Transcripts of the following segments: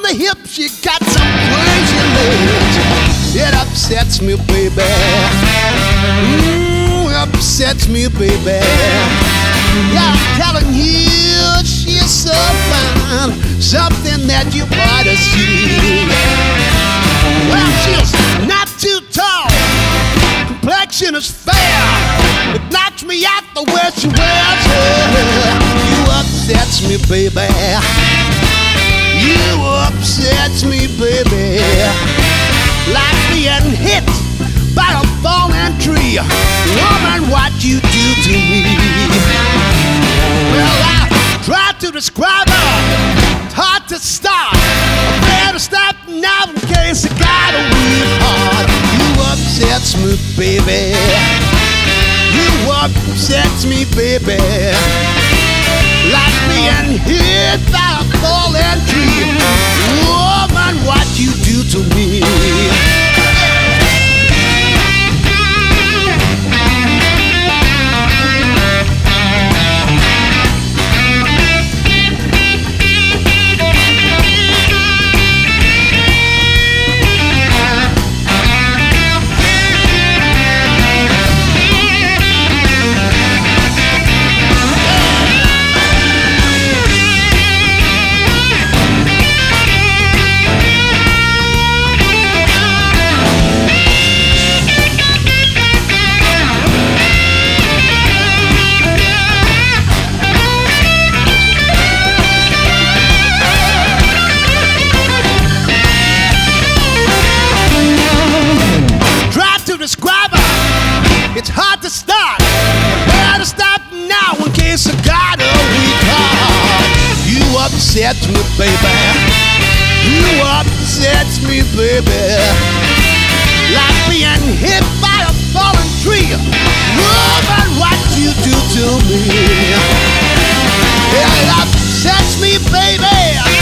the hips, you got some crazy legs. It upsets me, baby. Upsets me, baby. Yeah, I'm telling you, she's so fine, something that you ought to see. Well, she's not too tall, complexion is fair. It knocks me out the way she wears her. You upsets me, baby. You upsets me, baby. Like being hit by a falling tree. Woman, what you do to me. Well, I tried to describe her. It's hard to start. I better stop now in case I got a weak heart. You upsets me, baby. You upsets me, baby. Like being hit by a falling tree. Woman, what you do to me. Describe her, it's hard to start. Better stop now in case I got a weak heart. You upset me, baby. You upset me, baby. Like being hit by a falling tree. Woman, what you do to me. It upsets me, baby.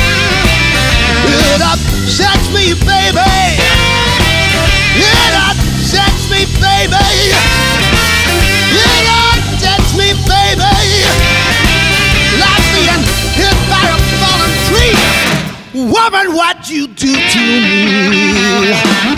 It upsets me, baby. It upsets me, baby. It upsets me, baby. Like being hit by a fallen tree. Woman, what you do to me.